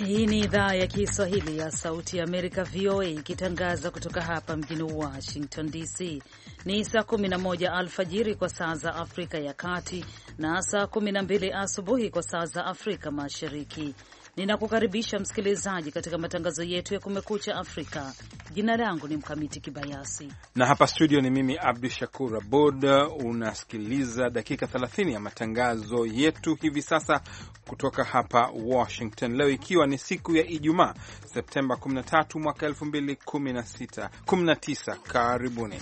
Hii ni idhaa ya Kiswahili ya Sauti ya Amerika, VOA, ikitangaza kutoka hapa mjini Washington DC. Ni saa 11 alfajiri kwa saa za Afrika ya Kati na saa 12 asubuhi kwa saa za Afrika Mashariki. Ninakukaribisha msikilizaji katika matangazo yetu ya Kumekucha Afrika. Jina langu ni Mkamiti Kibayasi na hapa studio ni mimi Abdu Shakur Abud. Unasikiliza dakika 30 ya matangazo yetu hivi sasa kutoka hapa Washington, leo ikiwa ni siku ya Ijumaa Septemba 13 mwaka 2019. Karibuni.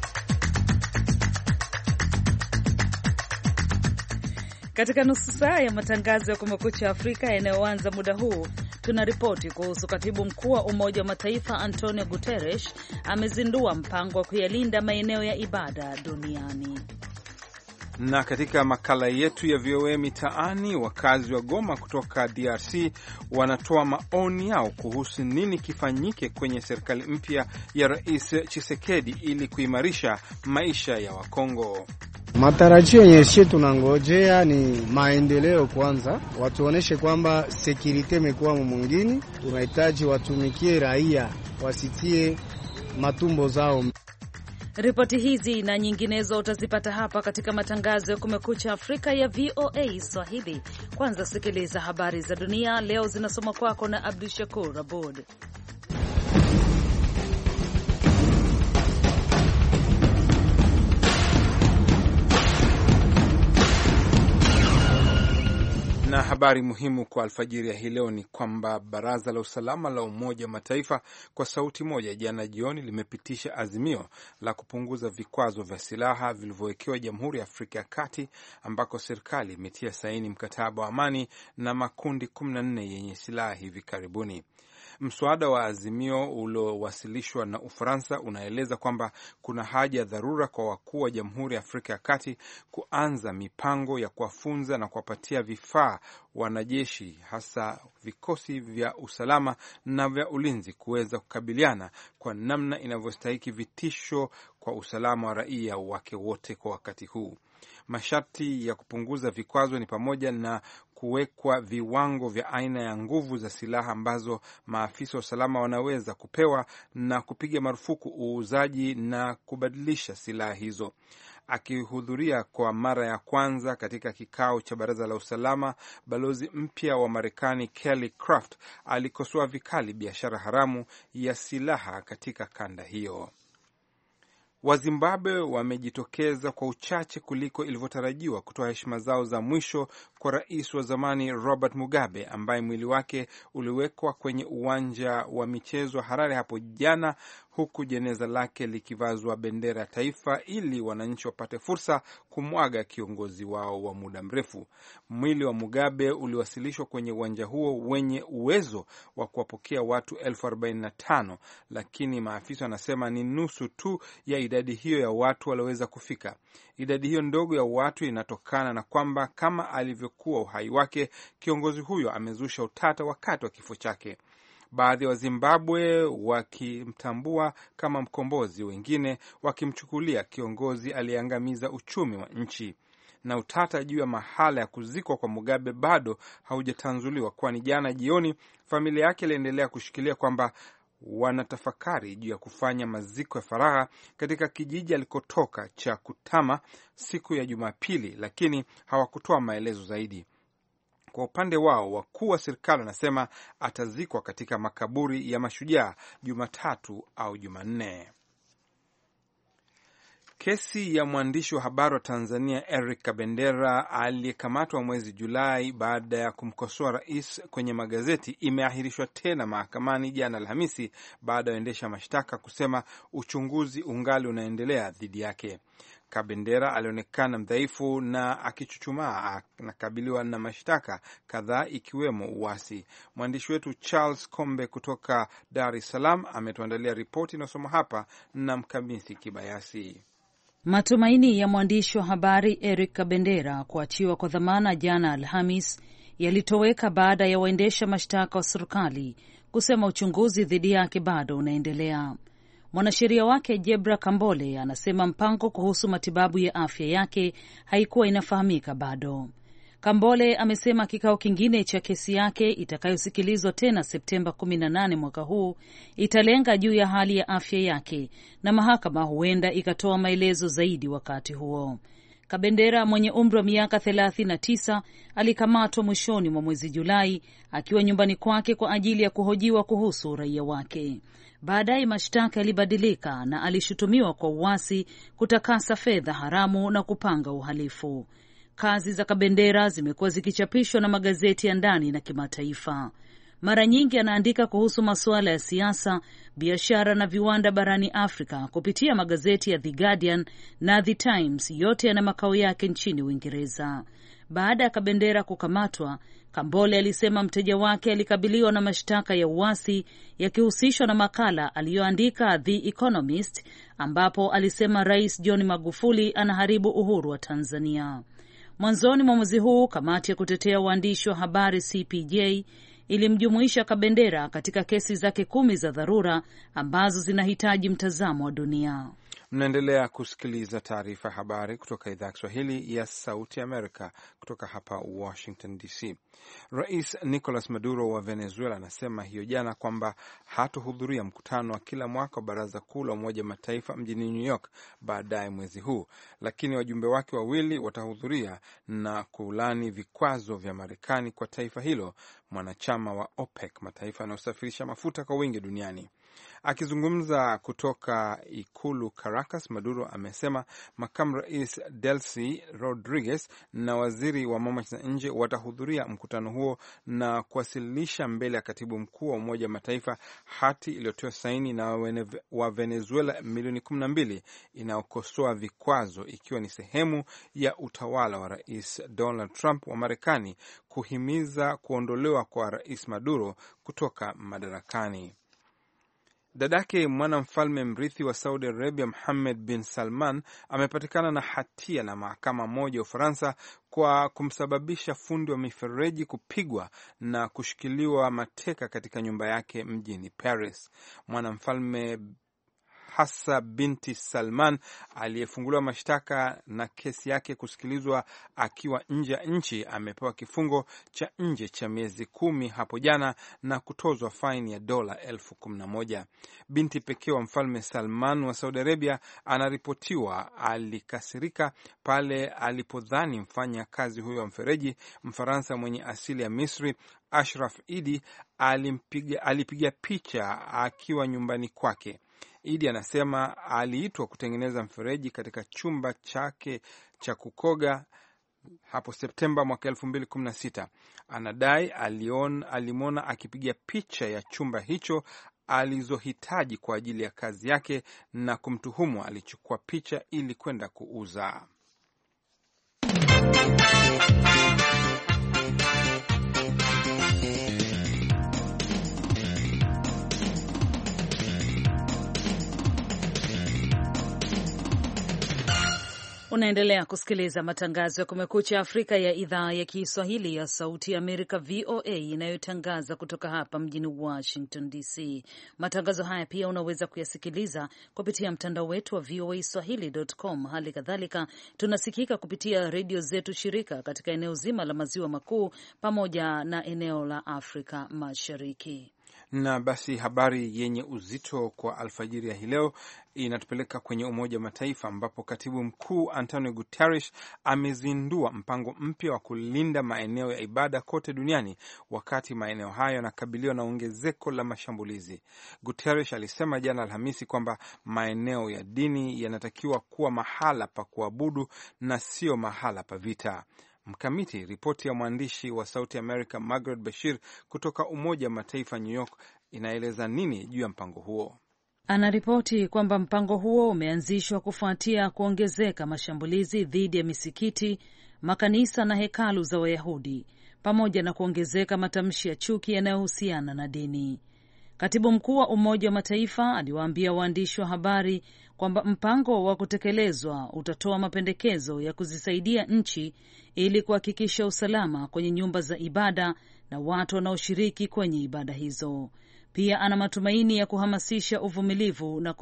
Katika nusu saa ya matangazo ya Kumekucha Afrika yanayoanza muda huu, tuna ripoti kuhusu katibu mkuu wa Umoja wa Mataifa Antonio Guterres amezindua mpango wa kuyalinda maeneo ya ibada duniani. Na katika makala yetu ya VOA Mitaani, wakazi wa Goma kutoka DRC wanatoa maoni yao kuhusu nini kifanyike kwenye serikali mpya ya Rais Tshisekedi ili kuimarisha maisha ya Wakongo. Matarajio yenye tunangojea ni maendeleo kwanza, watuoneshe kwamba sekirite imekuwa mwingine, tunahitaji watumikie raia, wasitie matumbo zao. Ripoti hizi na nyinginezo utazipata hapa katika matangazo ya Kumekucha Afrika ya VOA Swahili. Kwanza sikiliza habari za dunia leo, zinasoma kwako na Abdu Shakur Abud. Na habari muhimu kwa alfajiri ya hii leo ni kwamba Baraza la Usalama la Umoja wa Mataifa kwa sauti moja jana jioni limepitisha azimio la kupunguza vikwazo vya silaha vilivyowekewa Jamhuri ya Afrika ya Kati, ambako serikali imetia saini mkataba wa amani na makundi 14 yenye silaha hivi karibuni. Mswada wa azimio uliowasilishwa na Ufaransa unaeleza kwamba kuna haja ya dharura kwa wakuu wa Jamhuri ya Afrika ya Kati kuanza mipango ya kuwafunza na kuwapatia vifaa wanajeshi, hasa vikosi vya usalama na vya ulinzi, kuweza kukabiliana kwa namna inavyostahiki vitisho kwa usalama wa raia wake wote kwa wakati huu. Masharti ya kupunguza vikwazo ni pamoja na kuwekwa viwango vya aina ya nguvu za silaha ambazo maafisa wa usalama wanaweza kupewa na kupiga marufuku uuzaji na kubadilisha silaha hizo. Akihudhuria kwa mara ya kwanza katika kikao cha Baraza la Usalama, balozi mpya wa Marekani Kelly Craft alikosoa vikali biashara haramu ya silaha katika kanda hiyo. Wazimbabwe wamejitokeza kwa uchache kuliko ilivyotarajiwa kutoa heshima zao za mwisho kwa rais wa zamani Robert Mugabe, ambaye mwili wake uliwekwa kwenye uwanja wa michezo Harare hapo jana, huku jeneza lake likivazwa bendera ya taifa ili wananchi wapate fursa kumwaga kiongozi wao wa muda mrefu. Mwili wa Mugabe uliwasilishwa kwenye uwanja huo wenye uwezo wa kuwapokea watu 45,000, lakini maafisa wanasema ni nusu tu ya idadi hiyo ya watu walioweza kufika. Idadi hiyo ndogo ya watu inatokana na kwamba kama alivyokuwa uhai wake, kiongozi huyo amezusha utata wakati wa kifo chake. Baadhi ya Wazimbabwe wakimtambua kama mkombozi, wengine wakimchukulia kiongozi aliyeangamiza uchumi wa nchi. Na utata juu ya mahala ya kuzikwa kwa Mugabe bado haujatanzuliwa, kwani jana jioni familia yake iliendelea kushikilia kwamba wanatafakari juu ya kufanya maziko ya faragha katika kijiji alikotoka cha Kutama siku ya Jumapili, lakini hawakutoa maelezo zaidi. Kwa upande wao, wakuu wa serikali wanasema atazikwa katika makaburi ya mashujaa Jumatatu au Jumanne. Kesi ya mwandishi wa habari wa Tanzania Eric Kabendera aliyekamatwa mwezi Julai baada ya kumkosoa rais kwenye magazeti imeahirishwa tena mahakamani jana Alhamisi baada ya waendesha mashtaka kusema uchunguzi ungali unaendelea dhidi yake. Kabendera alionekana mdhaifu na akichuchumaa, anakabiliwa na mashtaka kadhaa ikiwemo uasi. Mwandishi wetu Charles Kombe kutoka Dar es Salaam ametuandalia ripoti inayosoma hapa na Mkamisi Kibayasi. Matumaini ya mwandishi wa habari Eric Kabendera kuachiwa kwa dhamana jana Alhamis yalitoweka baada ya waendesha mashtaka wa serikali kusema uchunguzi dhidi yake bado unaendelea. Mwanasheria wake Jebra Kambole anasema mpango kuhusu matibabu ya afya yake haikuwa inafahamika bado. Kambole amesema kikao kingine cha kesi yake itakayosikilizwa tena Septemba 18 mwaka huu italenga juu ya hali ya afya yake na mahakama huenda ikatoa maelezo zaidi wakati huo. Kabendera mwenye umri wa miaka 39 alikamatwa mwishoni mwa mwezi Julai akiwa nyumbani kwake kwa ajili ya kuhojiwa kuhusu uraia wake. Baadaye mashtaka yalibadilika na alishutumiwa kwa uasi, kutakasa fedha haramu na kupanga uhalifu. Kazi za Kabendera zimekuwa zikichapishwa na magazeti ya ndani na kimataifa. Mara nyingi anaandika kuhusu masuala ya siasa, biashara na viwanda barani Afrika kupitia magazeti ya The Guardian na The Times, yote yana makao yake nchini Uingereza. Baada ya Kabendera kukamatwa, Kambole alisema mteja wake alikabiliwa na mashtaka ya uasi yakihusishwa na makala aliyoandika The Economist, ambapo alisema Rais John Magufuli anaharibu uhuru wa Tanzania. Mwanzoni mwa mwezi huu, kamati ya kutetea waandishi wa habari CPJ ilimjumuisha Kabendera katika kesi zake 10 za dharura ambazo zinahitaji mtazamo wa dunia. Mnaendelea kusikiliza taarifa habari kutoka idhaa ya Kiswahili ya Sauti Amerika kutoka hapa Washington DC. Rais Nicolas Maduro wa Venezuela anasema hiyo jana kwamba hatohudhuria mkutano wa kila mwaka wa Baraza Kuu la Umoja wa Mataifa mjini New York baadaye mwezi huu, lakini wajumbe wake wawili watahudhuria na kulani vikwazo vya Marekani kwa taifa hilo mwanachama wa OPEC, mataifa yanayosafirisha mafuta kwa wingi duniani. Akizungumza kutoka ikulu Caracas, Maduro amesema makamu rais Delcy Rodriguez na waziri wa mambo ya nje watahudhuria mkutano huo na kuwasilisha mbele ya katibu mkuu wa Umoja wa Mataifa hati iliyotiwa saini na wa Venezuela milioni 12 inayokosoa vikwazo, ikiwa ni sehemu ya utawala wa rais Donald Trump wa Marekani kuhimiza kuondolewa kwa rais Maduro kutoka madarakani. Dadake mwanamfalme mrithi wa Saudi Arabia Mohammed bin Salman amepatikana na hatia na mahakama moja ya Ufaransa kwa kumsababisha fundi wa mifereji kupigwa na kushikiliwa mateka katika nyumba yake mjini Paris. Mwanamfalme Hassa binti Salman aliyefunguliwa mashtaka na kesi yake kusikilizwa akiwa nje ya nchi amepewa kifungo cha nje cha miezi 10 hapo jana na kutozwa faini ya dola 11,000. Binti pekee wa mfalme Salman wa Saudi Arabia anaripotiwa alikasirika pale alipodhani mfanya kazi huyo wa mfereji Mfaransa mwenye asili ya Misri Ashraf Idi alipiga picha akiwa nyumbani kwake. Idi anasema aliitwa kutengeneza mfereji katika chumba chake cha kukoga hapo Septemba mwaka 2016. Anadai alimwona akipiga picha ya chumba hicho alizohitaji kwa ajili ya kazi yake na kumtuhumu alichukua picha ili kwenda kuuza. Unaendelea kusikiliza matangazo ya Kumekucha Afrika ya idhaa ya Kiswahili ya Sauti ya Amerika, VOA, inayotangaza kutoka hapa mjini Washington DC. Matangazo haya pia unaweza kuyasikiliza kupitia mtandao wetu wa voaswahili.com. Hali kadhalika tunasikika kupitia redio zetu shirika katika eneo zima la Maziwa Makuu pamoja na eneo la Afrika Mashariki. Na basi habari yenye uzito kwa alfajiri ya hii leo inatupeleka kwenye Umoja wa Mataifa ambapo katibu mkuu Antonio Guterres amezindua mpango mpya wa kulinda maeneo ya ibada kote duniani wakati maeneo hayo yanakabiliwa na ongezeko la mashambulizi. Guterres alisema jana Alhamisi kwamba maeneo ya dini yanatakiwa kuwa mahala pa kuabudu na sio mahala pa vita. Mkamiti, ripoti ya mwandishi wa Sauti America Margaret Bashir kutoka Umoja wa Mataifa New York inaeleza nini juu ya mpango huo? Anaripoti kwamba mpango huo umeanzishwa kufuatia kuongezeka mashambulizi dhidi ya misikiti, makanisa na hekalu za Wayahudi pamoja na kuongezeka matamshi ya chuki yanayohusiana na dini. Katibu mkuu wa Umoja wa Mataifa aliwaambia waandishi wa habari kwamba mpango wa kutekelezwa utatoa mapendekezo ya kuzisaidia nchi ili kuhakikisha usalama kwenye nyumba za ibada na watu wanaoshiriki kwenye ibada hizo. Pia ana matumaini ya kuhamasisha uvumilivu na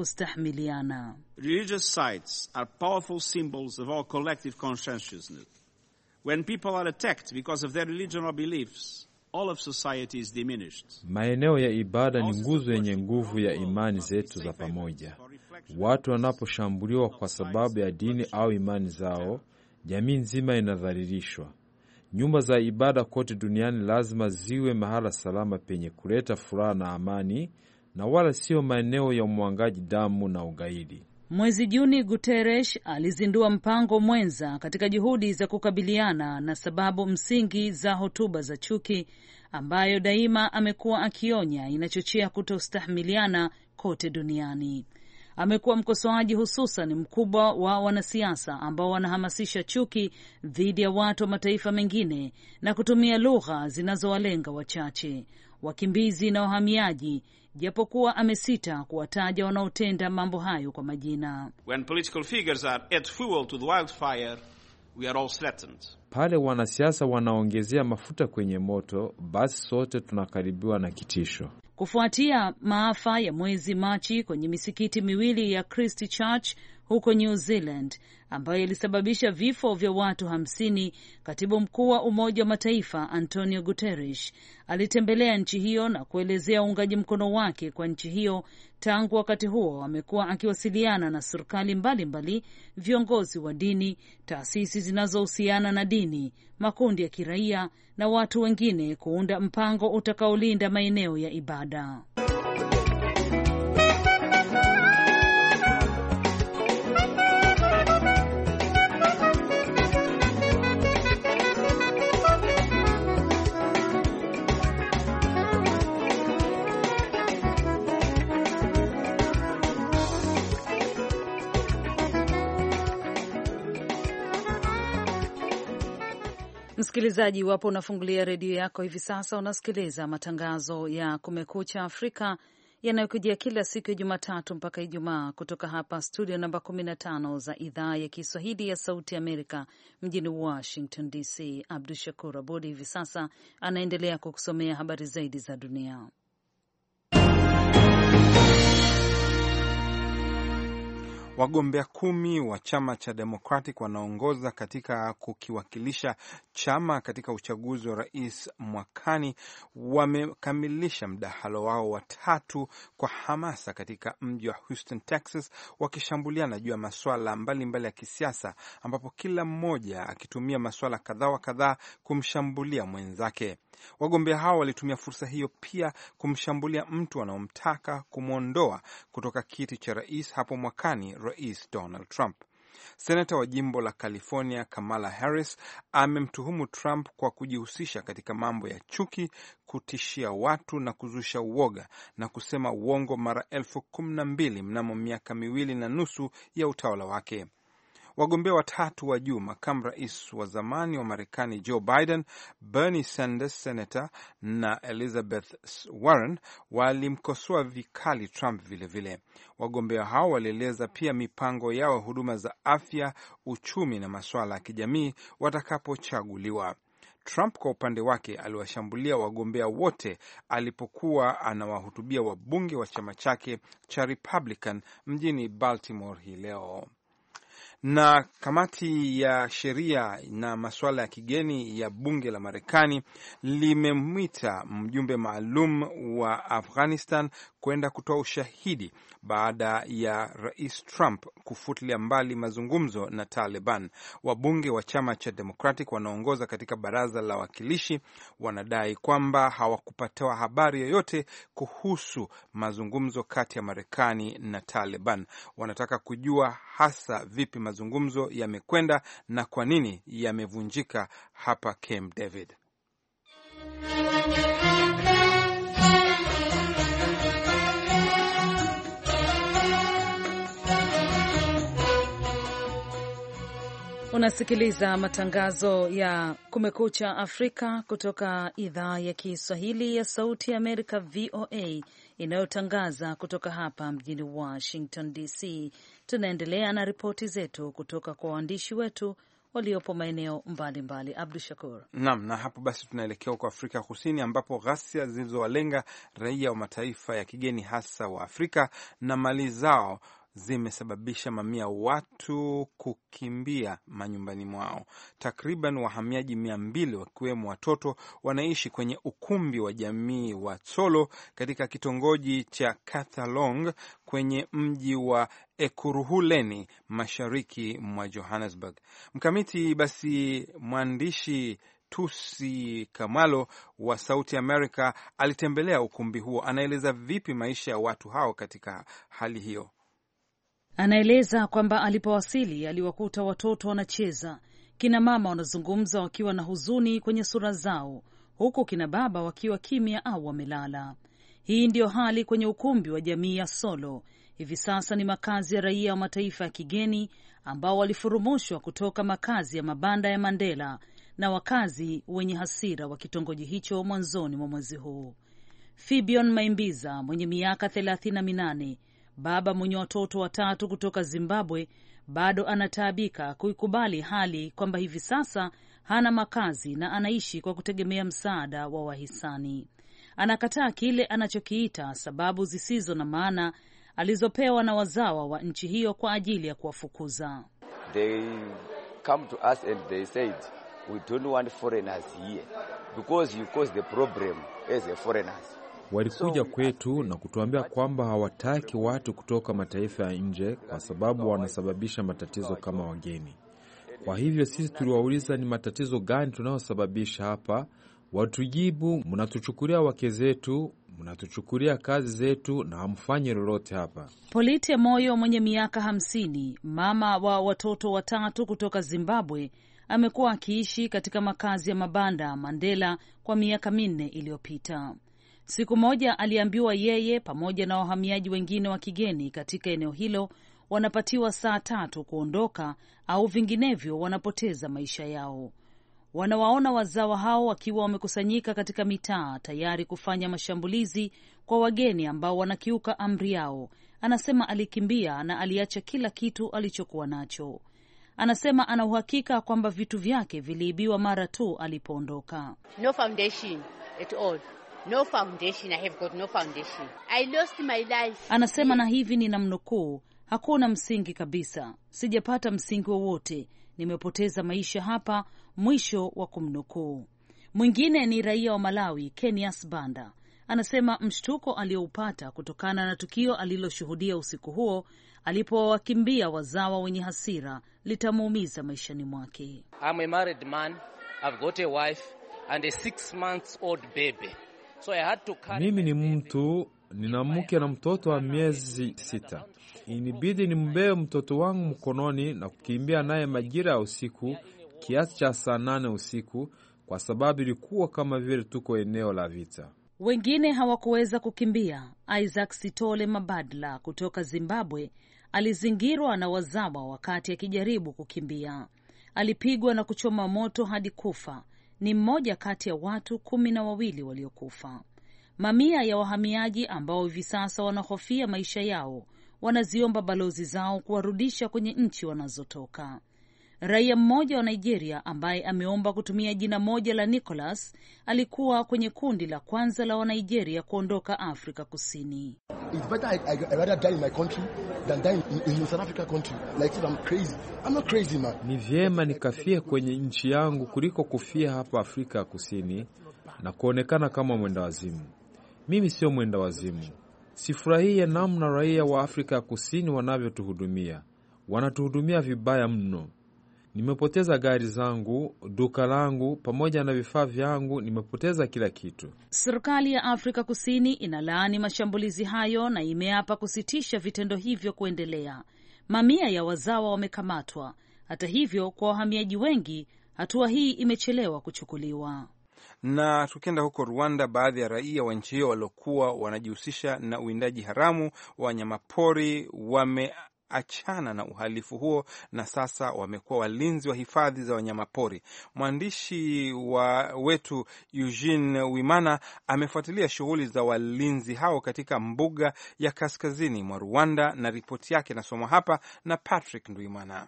kustahimiliana. Religious sites are powerful symbols of our collective conscientiousness. When people are attacked because of their religion or beliefs, all of society is diminished. Maeneo ya ibada ni nguzo yenye nguvu ya imani zetu za pamoja. Watu wanaposhambuliwa kwa sababu ya dini au imani zao, jamii nzima inadhalilishwa. Nyumba za ibada kote duniani lazima ziwe mahala salama penye kuleta furaha na amani, na wala sio maeneo ya umwangaji damu na ugaidi. Mwezi Juni, Guterres alizindua mpango mwenza katika juhudi za kukabiliana na sababu msingi za hotuba za chuki, ambayo daima amekuwa akionya inachochea kutostahimiliana kote duniani. Amekuwa mkosoaji hususan mkubwa wa wanasiasa ambao wanahamasisha chuki dhidi ya watu wa mataifa mengine na kutumia lugha zinazowalenga wachache, wakimbizi na wahamiaji, japokuwa amesita kuwataja wanaotenda mambo hayo kwa majina. When political figures are add fuel to the wildfire, we are all threatened. Pale wanasiasa wanaongezea mafuta kwenye moto, basi sote tunakaribiwa na kitisho. Kufuatia maafa ya mwezi Machi kwenye misikiti miwili ya Christchurch huko New Zealand ambayo ilisababisha vifo vya watu 50, katibu mkuu wa Umoja wa Mataifa Antonio Guterres alitembelea nchi hiyo na kuelezea uungaji mkono wake kwa nchi hiyo. Tangu wakati huo amekuwa akiwasiliana na serikali mbalimbali, viongozi wa dini, taasisi zinazohusiana na dini, makundi ya kiraia na watu wengine kuunda mpango utakaolinda maeneo ya ibada. Msikilizaji, iwapo unafungulia redio yako hivi sasa, unasikiliza matangazo ya Kumekucha Afrika yanayokujia kila siku ya Jumatatu mpaka Ijumaa kutoka hapa studio namba 15 za idhaa ya Kiswahili ya Sauti Amerika mjini Washington DC. Abdu Shakur Abudi hivi sasa anaendelea kukusomea habari zaidi za dunia. Wagombea 10 wa chama cha Democratic wanaongoza katika kukiwakilisha chama katika uchaguzi wa rais mwakani wamekamilisha mdahalo wao wa 3 kwa hamasa katika mji wa Houston, Texas, wakishambuliana juu ya masuala mbalimbali ya kisiasa, ambapo kila mmoja akitumia masuala kadhaa wa kadhaa kumshambulia mwenzake. Wagombea hao walitumia fursa hiyo pia kumshambulia mtu anaomtaka kumwondoa kutoka kiti cha rais hapo mwakani, Rais Donald Trump. Senata wa jimbo la California Kamala Harris amemtuhumu Trump kwa kujihusisha katika mambo ya chuki, kutishia watu na kuzusha uoga na kusema uongo mara 12,000 mnamo miaka 2.5 ya utawala wake. Wagombea 3 wa juu, makamu rais wa zamani wa Marekani Joe Biden, Bernie Sanders senator na Elizabeth Warren walimkosoa vikali Trump vilevile. Wagombea hao walieleza pia mipango yao huduma za afya, uchumi na masuala ya kijamii watakapochaguliwa. Trump kwa upande wake aliwashambulia wagombea wote alipokuwa anawahutubia wabunge wa chama chake cha Republican mjini Baltimore hii leo. Na kamati ya sheria na masuala ya kigeni ya bunge la Marekani limemwita mjumbe maalum wa Afghanistan kwenda kutoa ushahidi baada ya Rais Trump kufutilia mbali mazungumzo na Taliban. Wabunge wa chama cha Democratic wanaongoza katika baraza la wawakilishi wanadai kwamba hawakupatiwa habari yoyote kuhusu mazungumzo kati ya Marekani na Taliban. Wanataka kujua hasa vipi mazungumzo yamekwenda na kwa nini yamevunjika hapa Camp David. Unasikiliza matangazo ya Kumekucha Afrika kutoka idhaa ya Kiswahili ya Sauti ya Amerika, VOA, inayotangaza kutoka hapa mjini Washington DC. Tunaendelea na ripoti zetu kutoka kwa waandishi wetu waliopo maeneo mbalimbali. Abdu Shakur. Naam, na hapo basi tunaelekea huko Afrika Kusini ambapo ghasia zilizowalenga raia wa mataifa ya kigeni hasa wa Afrika na mali zao zimesababisha mamia watu kukimbia manyumbani mwao. Takriban wahamiaji 200 wakiwemo watoto wanaishi kwenye ukumbi wa jamii wa Tsolo katika kitongoji cha Kathalong kwenye mji wa Ekurhuleni mashariki mwa Johannesburg. Mkamiti basi, mwandishi Tusi Kamalo wa Sauti America alitembelea ukumbi huo. Anaeleza vipi maisha ya watu hao katika hali hiyo. Anaeleza kwamba alipowasili aliwakuta watoto wanacheza, kina mama wanazungumza wakiwa na huzuni kwenye sura zao, huku kina baba wakiwa kimya au wamelala. Hii ndiyo hali kwenye ukumbi wa jamii ya Solo. Hivi sasa ni makazi ya raia wa mataifa ya kigeni ambao walifurumushwa kutoka makazi ya mabanda ya Mandela na wakazi wenye hasira wa kitongoji hicho mwanzoni mwa mwezi huu. Fibion Maimbiza mwenye miaka 38, baba mwenye watoto watatu kutoka Zimbabwe, bado anataabika kuikubali hali kwamba hivi sasa hana makazi na anaishi kwa kutegemea msaada wa wahisani. Anakataa kile anachokiita sababu zisizo na maana alizopewa na wazawa wa nchi hiyo kwa ajili ya kuwafukuza. They come to us and they said, we don't want foreigners here because you cause the problem as a foreigners. Walikuja kwetu na kutuambia kwamba hawataki watu kutoka mataifa ya nje kwa sababu wanasababisha matatizo kama wageni. Kwa hivyo sisi tuliwauliza ni matatizo gani tunayosababisha hapa. Watujibu, mnatuchukulia wake zetu, mnatuchukulia kazi zetu na hamfanyi lolote hapa. Polite Moyo mwenye miaka 50, mama wa watoto watatu kutoka Zimbabwe, amekuwa akiishi katika makazi ya mabanda Mandela kwa miaka 4 iliyopita. Siku moja aliambiwa yeye pamoja na wahamiaji wengine wa kigeni katika eneo hilo wanapatiwa saa 3 kuondoka au vinginevyo wanapoteza maisha yao. Wanawaona wazawa hao wakiwa wamekusanyika katika mitaa tayari kufanya mashambulizi kwa wageni ambao wanakiuka amri yao. Anasema alikimbia na aliacha kila kitu alichokuwa nacho. Anasema ana uhakika kwamba vitu vyake viliibiwa mara tu alipoondoka. No foundation at all. No foundation. I have got no foundation. I lost my life. Anasema, na hivi ninamnukuu, hakuna msingi kabisa. Sijapata msingi wowote. Nimepoteza maisha hapa, mwisho wa kumnukuu. Mwingine ni raia wa Malawi, Kenias Banda. Anasema mshtuko alioupata kutokana na tukio aliloshuhudia usiku huo alipowakimbia wazawa wenye hasira litamuumiza maishani mwake. I'm a married man. I've got a wife and a 6-month-old baby. So I had to carry. Mimi ni mtu, nina mke na mtoto wa miezi 6. Inibidi nimbebe mtoto wangu mkononi na kukimbia naye majira ya usiku kiasi cha saa 8 usiku kwa sababu ilikuwa kama vile tuko eneo la vita. Wengine hawakuweza kukimbia. Isaac Sitole Mabadla kutoka Zimbabwe alizingirwa na wazawa wakati akijaribu kukimbia. Alipigwa na kuchoma moto hadi kufa. Ni mmoja kati ya watu 12 waliokufa. Mamia ya wahamiaji ambao hivi sasa wanahofia maisha yao wanaziomba balozi zao kuwarudisha kwenye nchi wanazotoka. Raia mmoja wa Nigeria ambaye ameomba kutumia jina moja la Nicholas alikuwa kwenye kundi la kwanza la Wanigeria kuondoka Afrika Kusini. It's better I rather die in my country than die in South Africa country. Like if I'm crazy. I'm not crazy, man. Ni vyema nikafie kwenye nchi yangu kuliko kufia hapa Afrika Kusini na kuonekana kama mwenda wazimu. Mimi sio mwenda wazimu. Sifurahia namna raia wa Afrika Kusini wanavyotuhudumia. Wanatuhudumia vibaya mno. Nimepoteza gari zangu, duka langu, pamoja na vifaa vyangu, nimepoteza kila kitu. Serikali ya Afrika Kusini inalaani mashambulizi hayo na imeapa kusitisha vitendo hivyo kuendelea. Mamia ya wazawa wamekamatwa. Hata hivyo, kwa wahamiaji wengi, hatua hii imechelewa kuchukuliwa. Na tukienda huko Rwanda, baadhi ya raia wa nchi hiyo waliokuwa wanajihusisha na uwindaji haramu wa wanyamapori wameachana na uhalifu huo na sasa wamekuwa walinzi wa hifadhi za wanyamapori. Mwandishi wetu Eugene Wimana amefuatilia shughuli za walinzi hao katika mbuga ya kaskazini mwa Rwanda na ripoti yake nasoma hapa na Patrick Ndwimana.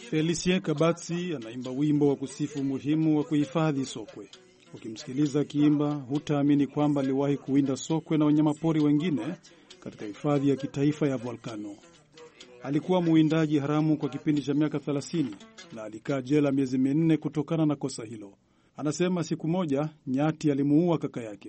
Felicien Kabatsi anaimba wimbo wa kusifu umuhimu wa kuhifadhi sokwe. Ukimsikiliza akiimba, hutaamini kwamba aliwahi kuwinda sokwe na wanyamapori wengine katika hifadhi ya kitaifa ya Volcano. Alikuwa muwindaji haramu kwa kipindi cha miaka 30 na alikaa jela miezi 4 kutokana na kosa hilo. Anasema siku moja nyati alimuua kaka yake.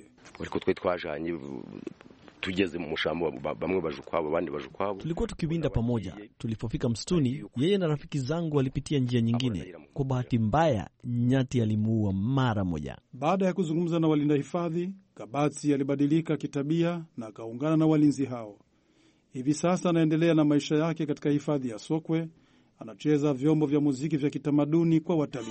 Tulikuwa tukiwinda pamoja. Tulipofika msituni, yeye na rafiki zangu walipitia njia nyingine. Kwa bahati mbaya, nyati alimuua mara moja. Baada ya kuzungumza na walinda hifadhi, Kabatsi alibadilika kitabia na akaungana na walinzi hao. Hivi sasa anaendelea na maisha yake katika hifadhi ya sokwe. Anacheza vyombo vya muziki vya kitamaduni kwa watalii.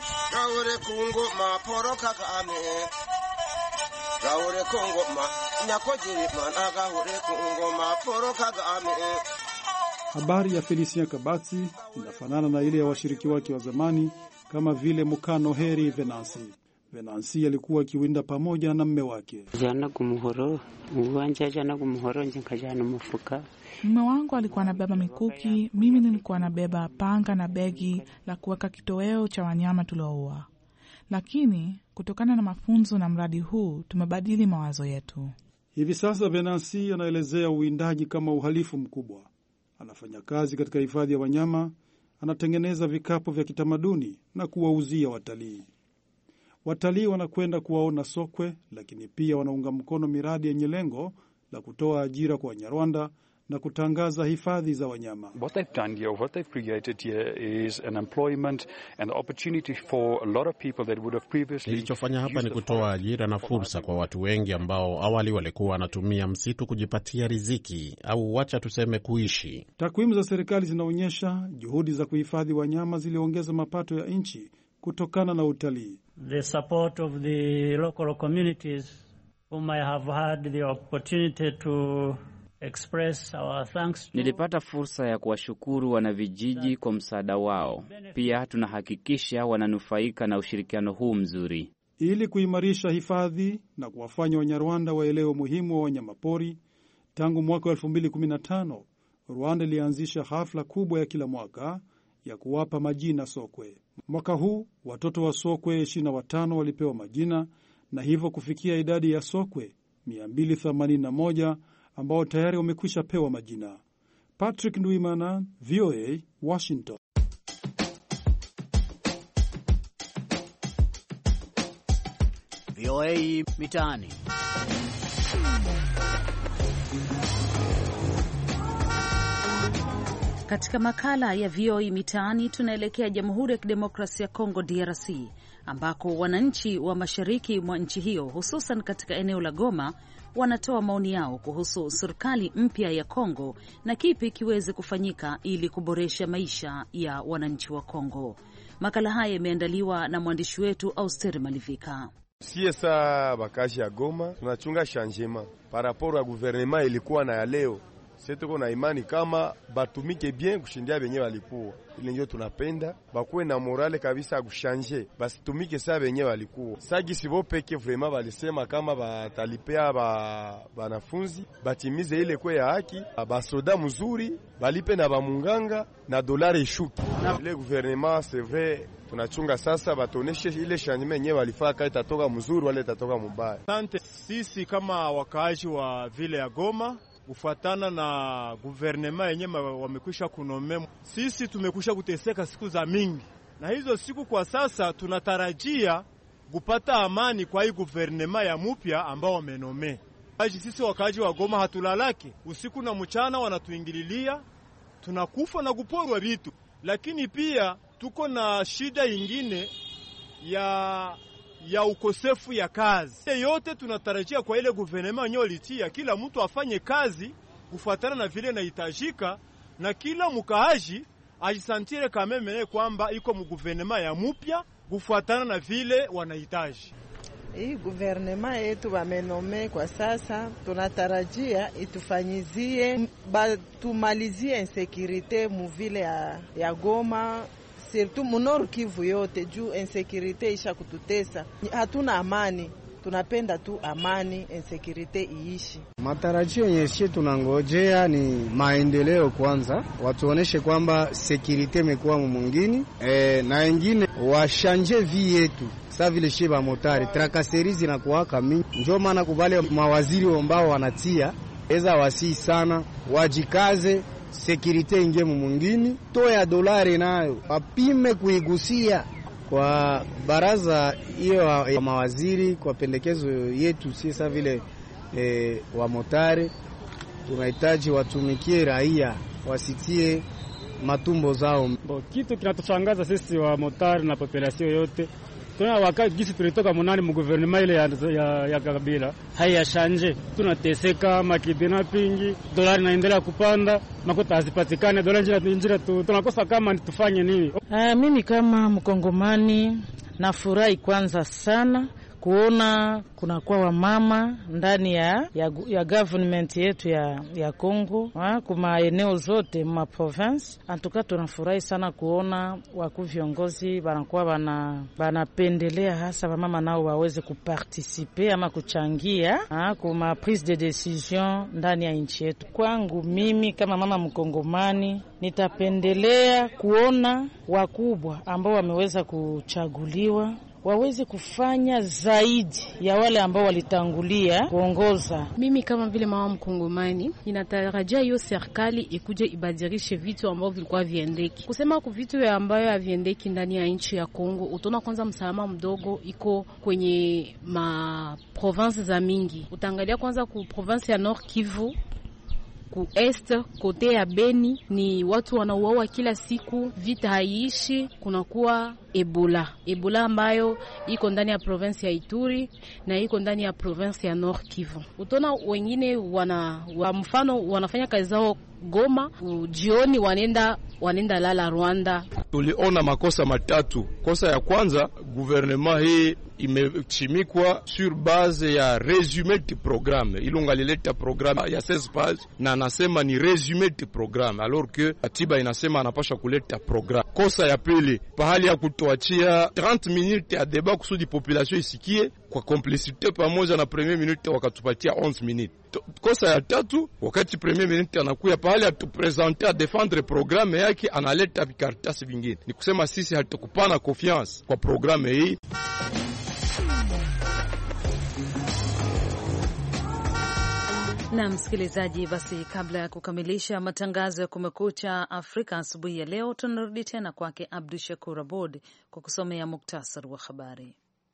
Habari ya Felicien Kabatsi inafanana na ile ya washiriki wake wa zamani kama vile Mukano Heri Venansi. Venansi alikuwa akiwinda pamoja na mume wake. Mume wangu alikuwa anabeba mikuki, mimi nilikuwa nabeba panga na begi la kuweka kitoweo cha wanyama tulioua. Lakini kutokana na mafunzo na mradi huu tumebadili mawazo yetu. Hivi sasa Venansi anaelezea uwindaji kama uhalifu mkubwa. Anafanya kazi katika hifadhi ya wanyama, anatengeneza vikapu vya kitamaduni na kuwauzia watalii. Watalii wanakwenda kuwaona sokwe, lakini pia wanaunga mkono miradi yenye lengo la kutoa ajira kwa Wanyarwanda na kutangaza hifadhi za wanyama. What they've done here, what they've created here is an employment and opportunity for a lot of people that would have previously. Kilichofanya hapa ni kutoa ajira na fursa kwa watu wengi ambao awali walikuwa wanatumia msitu kujipatia riziki au wacha tuseme kuishi. Takwimu za serikali zinaonyesha juhudi za kuhifadhi wanyama ziliongeza mapato ya nchi kutokana na utalii. The support of the local communities whom I have had the opportunity to express our thanks to. Nilipata fursa ya kuwashukuru wanavijiji kwa msaada wao. Pia tunahakikisha wananufaika na ushirikiano huu mzuri. Ili kuimarisha hifadhi na kuwafanya Wanyarwanda waelewe umuhimu wa wanyamapori, tangu mwaka 2015 Rwanda ilianzisha hafla kubwa ya kila mwaka ya kuwapa majina sokwe. Mwaka huu watoto wa sokwe 25 walipewa majina na hivyo kufikia idadi ya sokwe 281 ambao tayari wamekwisha pewa majina. Patrick Ndwimana, VOA, Washington. VOA Mitaani. Katika makala ya VOA Mitaani tunaelekea Jamhuri ya Kidemokrasia ya Kongo DRC, ambako wananchi wa mashariki mwa nchi hiyo hususan katika eneo la Goma wanatoa maoni yao kuhusu serikali mpya ya Kongo na kipi kiweze kufanyika ili kuboresha maisha ya wananchi wa Kongo. Makala haya yameandaliwa na mwandishi wetu Auster Malivika. Siesa bakaji ya Goma tunachunga changement paraporo ya gouvernement ilikuwa na ya leo. Sisi tuko na imani kama batumike bien kushindia benye walikuwa. Ile ndio tunapenda bakuwe na morale kabisa ya kushanje. Basi tumike saa benye walikuwa. Sagi sibo peke vraiment walisema kama batalipea banafunzi batimize ile kwa ya haki, basoda mzuri, balipe na bamunganga na dolari ishuki. Ile gouvernement c'est vrai tunachunga sasa batoneshe ile changement yenyewe walifaa kai itatoka mzuri wale itatoka mbaya. Asante. Sisi kama wakaaji wa vile ya Goma kufuatana na guvernema yenye wamekwisha kunome, sisi tumekwisha kuteseka siku za mingi, na hizo siku kwa sasa tunatarajia kupata amani kwa hii guvernema ya mupya ambao wamenome. Sisi wakaaji wa Goma hatulalake, usiku na mchana wanatuingililia, tunakufa na kuporwa vitu, lakini pia tuko na shida ingine ya ukosefu ya kazi. Yote tunatarajia kwa ile guvernema yenyewe litia kila mtu afanye kazi kufuatana na vile inahitajika, na kila mkaaji ajisantire kama mene kwamba iko mguvernema ya mupya kufuatana na vile wanahitaji. Hii guvernema yetu wamenome kwa sasa, tunatarajia itufanyizie batumalizie insécurité muvile ya Goma, surtout Nord Kivu yote, juu insécurité isha kututesa. Hatuna amani. tunapenda tu amani, insecurity iishi. Matarajio yenye sisi tunangojea ni maendeleo kwanza, watuoneshe kwamba security imekuwa mwingine na wengine washanje vi yetu. Sasa vile sheba motari trakaseri zinakuwaka mingi, ndio maana kubale mawaziri ambao wanatia eza wasi sana, wajikaze security ingie mwingine, toya dolari nayo wapime kuigusia kwa baraza hiyo ya mawaziri. Kwa pendekezo yetu sasa vile wa motari tunahitaji watumikie raia, wasitie matumbo zao. Kitu kinatushangaza sisi wa motari na population yote, tuna wakati gisi tulitoka munani mu gouvernement ile ya Kabila haya shanje, tunateseka makidina pingi, dolari naendelea kupanda, makuta hazipatikane, dolari njira tunakosa kama tufanye nini. Mimi kama Mkongomani nafurahi kwanza sana kuona kunakuwa wamama ndani ya government yetu ya Kongo, kuma eneo zote ma province. Antuka tunafurahi sana kuona wakuu viongozi wanakuwa wanapendelea hasa wamama nao waweze kuparticiper ama kuchangia kuma prise de decision ndani ya nchi yetu. Kwangu mimi kama mama Mkongomani nitapendelea kuona wakubwa ambao wameweza kuchaguliwa waweze kufanya zaidi ya wale ambao walitangulia kuongoza. Mimi kama vile mama Mkongomani ninatarajia hiyo serikali ikuje ibadilishe vitu ambavyo vilikuwa viendeki. Kusema kwa vitu ambayo haviendeki ndani ya nchi ya Kongo, utaona kwanza msalama mdogo iko kwenye ma province za mingi. Utaangalia kwanza ku province ya Nord Kivu, ku est kote ya Beni, ni watu wanauawa kila siku, vita haiishi. Kunakuwa Ebola ambayo iko ndani ya province ya Ituri na iko ndani ya province ya Nord Kivu. Utaona wengine mfano wanafanya kazi zao Goma, jioni wanaenda lala Rwanda. Tuliona makosa matatu. Kosa ya kwanza, gouvernement hii imechimikwa sur base ya resume de programme. Ilunga lileta programme ya 16 pages na anasema ni resume de programme, alors que katiba inasema anapasha kuleta programme. Kosa ya pili, pahali ya kutoachia 30 minutes ya débat kusudi population isikie, kwa complicité pamoja na premier minute wakatupatia 11 minutes. Kosa ya tatu, wakati premier minute anakuya pahali atupresente a defendre programme yake, analeta vikaratasi vingine. Ni kusema sisi hatukupana confiance kwa programme hii. Na msikilizaji, basi kabla ya kukamilisha matangazo ya Kumekucha Afrika asubuhi ya leo, tunarudi tena kwake Abdu Shakur Abod kwa kusomea muktasari wa habari.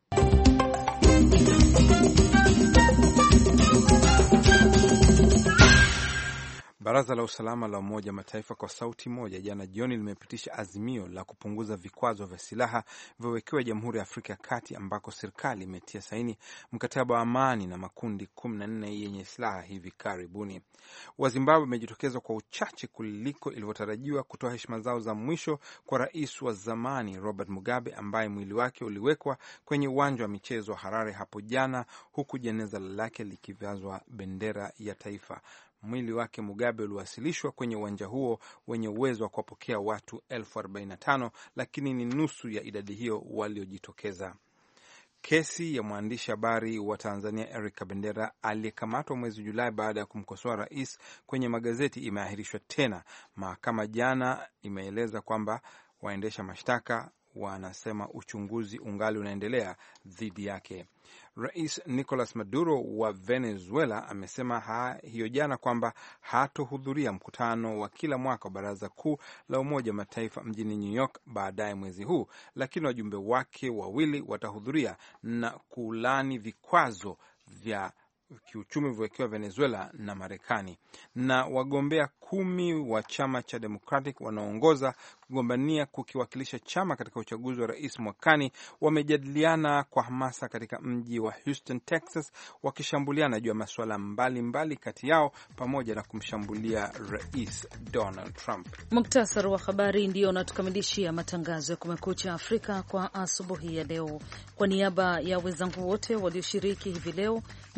Baraza la usalama la Umoja Mataifa kwa sauti moja jana jioni limepitisha azimio la kupunguza vikwazo vya silaha vilivyowekewa Jamhuri ya Afrika ya Kati, ambako serikali imetia saini mkataba wa amani na makundi 14 yenye silaha hivi karibuni. Wazimbabwe wamejitokeza kwa uchache kuliko ilivyotarajiwa kutoa heshima zao za mwisho kwa rais wa zamani Robert Mugabe, ambaye mwili wake uliwekwa kwenye uwanja wa michezo wa Harare hapo jana, huku jeneza lake likivazwa bendera ya taifa. Mwili wake Mugabe uliwasilishwa kwenye uwanja huo wenye uwezo wa kuwapokea watu 45,000, lakini ni nusu ya idadi hiyo waliojitokeza. Kesi ya mwandishi habari wa Tanzania Eric Kabendera aliyekamatwa mwezi Julai baada ya kumkosoa rais kwenye magazeti imeahirishwa tena. Mahakama jana imeeleza kwamba waendesha mashtaka wanasema uchunguzi ungali unaendelea dhidi yake. Rais Nicolas Maduro wa Venezuela amesema hiyo jana kwamba hatohudhuria mkutano wa kila mwaka wa Baraza Kuu la Umoja wa Mataifa mjini New York baadaye mwezi huu, lakini wajumbe wake wawili watahudhuria na kulani vikwazo vya kiuchumi vilivyowekewa Venezuela na Marekani. Na wagombea 10 wa chama cha Democratic wanaoongoza kugombania kukiwakilisha chama katika uchaguzi wa rais mwakani wamejadiliana kwa hamasa katika mji wa Houston, Texas, wakishambuliana juu ya masuala mbalimbali kati yao pamoja na kumshambulia Rais Donald Trump. Muktasari wa habari ndio unatukamilishia matangazo ya Kumekucha Afrika kwa asubuhi ya leo. Kwa niaba ya wenzangu wote walioshiriki hivi leo, mwelekezi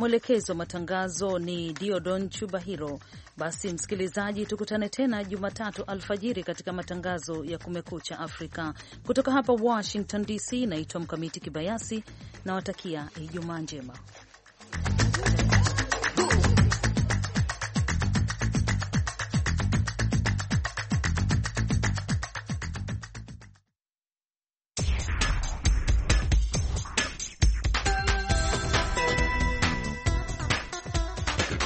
mwongozi wa matangazo ni Diodon Chubahiro. Basi msikilizaji, tukutane tena Jumatatu alfajiri katika matangazo ya Kumekucha Afrika kutoka hapa Washington DC. Naitwa Mkamiti Kibayasi, nawatakia Ijumaa njema.